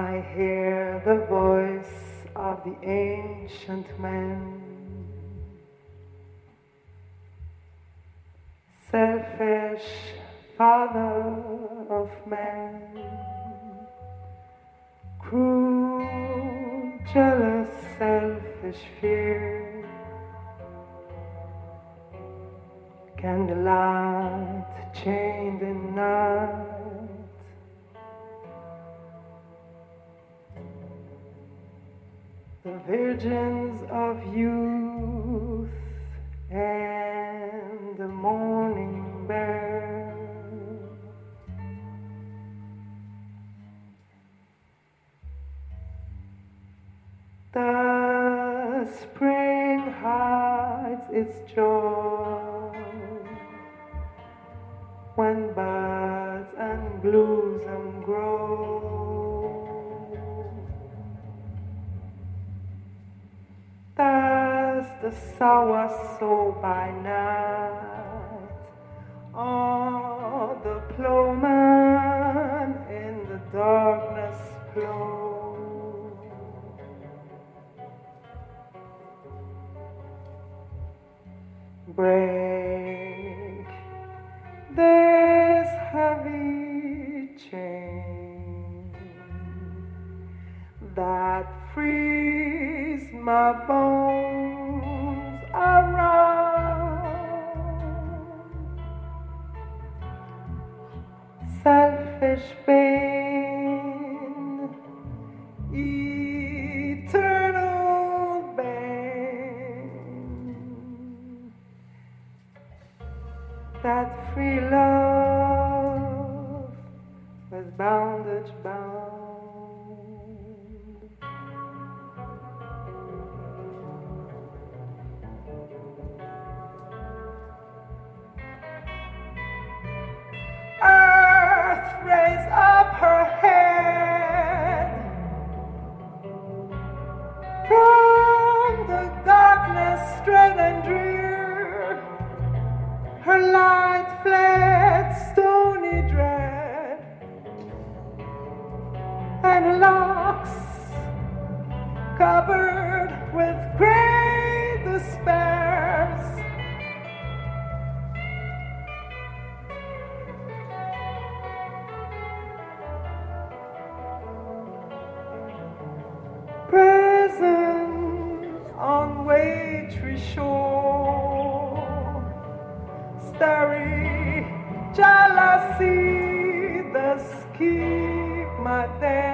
I hear the voice of the ancient man, selfish father of man, cruel, jealous, selfish fear, candlelight chained in night. The virgins of youth and the morning bear, the spring hides its joy when buds and blossom grow. Does the sour sow by night, or the plowman in the darkness plow? Break this heavy chain that frees my bones around. Selfish pain, eternal bane, that free love with bondage bound. Earth raise up her head from the darkness straight and drear. Her light fled stony dread, and locks covered with great despairs. Present on Waitree shore, starry jealousy does keep my day.